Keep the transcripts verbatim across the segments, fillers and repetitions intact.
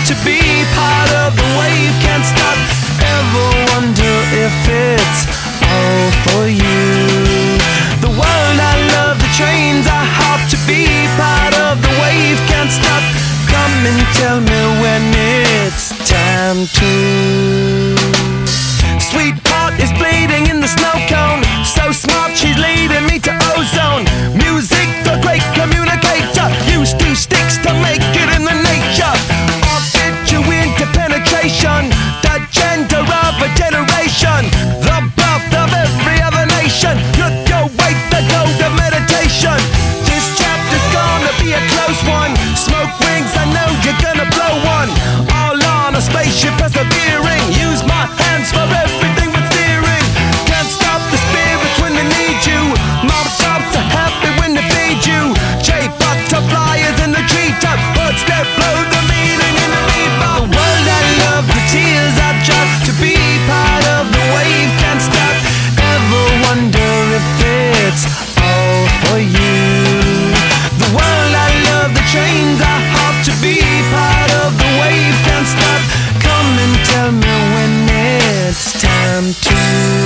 to be part of the wave. Can't stop, ever wonder if it's all for you. The world I love, the trains I hop to be part of the wave. Can't stop, come and tell me when it's time to. Sweetheart is bleeding in the snow cone. So smart, she's leading me to ozone. Music, the great communicator. Used two sticks to make it in the nature. I'll fit you into penetration. The gender of a generation. The birth of every other nation. Look your way to go to meditation. This chapter's gonna be a close one. Smoke rings, I know you're gonna blow one. All on a spaceship persevering. Use my hands for everything but steering. Can't stop the spirits when they need you. Mob tops are happy when they feed you. J butterflies in the treetop. Birds that blow the meaning in the meatball. The world I love, the tears I drop to be part of the wave. Can't stop, ever wonder if it's all for you. The world I love, the trains I hop to be part of the wave. Can't stop, come and tell me when it's time to.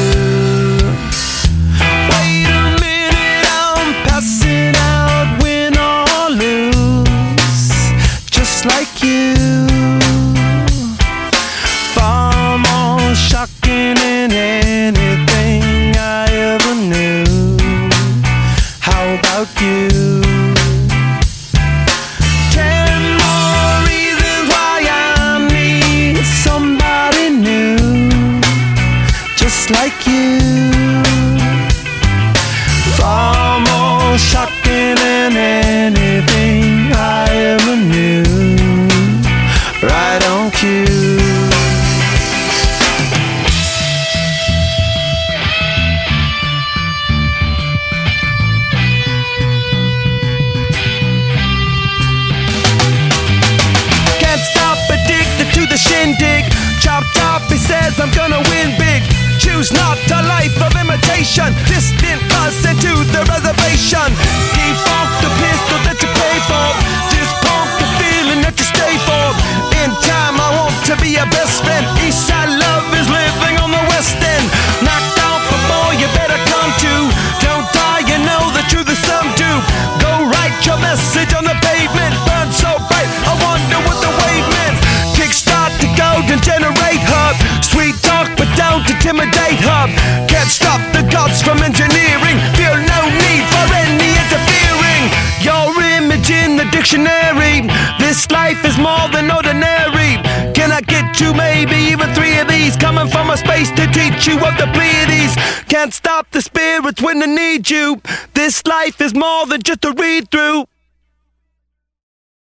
Wait a minute, I'm passing out, win or lose, just like you. Far more shocking than anything I ever knew. How about you? Ten more reasons why I need somebody new, just like you. Far more shocking than anything I ever knew. Right on cue. Can't stop, addicted to the shindig. Chop top, he says I'm gonna win big. Choose not a life of imitation. Distant us into the reservation. Defunct the pistol that you pay for. Dispunk the feeling that you stay for. In time I want to be your best friend. Eastside love is living on the west end. Knocked out before you better come to. Don't die, you know the truth is some do. Go write your message on the pavement. Burn so bright, I wonder what the wave meant. Kickstart the golden generate hub. Sweet talk but don't intimidate hub. Can't stop the gods from engineering. Feel no need for any interfering. Your image in the dictionary. This life is more than ordinary. Can I get you maybe even three of these? Coming from a space to teach you of the Pleiades. Can't stop the spirits when they need you. This life is more than just a read through.